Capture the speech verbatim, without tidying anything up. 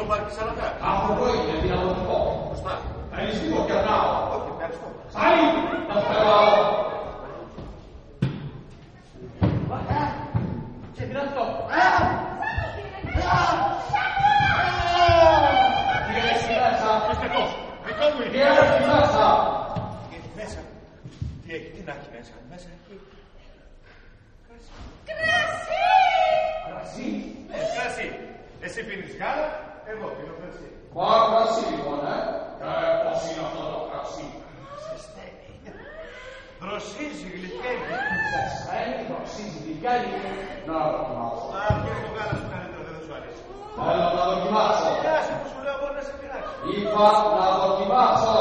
πάρει και σαλατά. Αυτό είναι διαδοτικό. Σωστά. Θέλεις λίγο και ανάω. Όχι, ευχαριστώ. Σάλι, να σου περάω. Και τι είναι αυτό. Τι έχεις μέσα. Χριστακός, δικό μου Τι είναι. έχεις μέσα. Τι έχει μέσα. Τι έχει, τι να έχει μέσα. Μέσα έχει. Κρασί! Κρασί. Ναι, κρασί. Εσύ πίνεις γάλα, εγώ πίνω κρασί. Μα κρασί λοιπόν, ε. Ε, πώς είναι αυτό το κρασί. Δροσίζει, γλυκαίνει. Ζεσταίνει, δοξίζει, γλυκαίνει. Να δοκιμάσω. Α, πιες το γάλα σου καλύτερα, δεν θα σου αρέσει. Θέλω να δοκιμάσω. Πιάσε που σου λέω, μπορεί να σε πειράξει. Είπα να δοκιμάσω.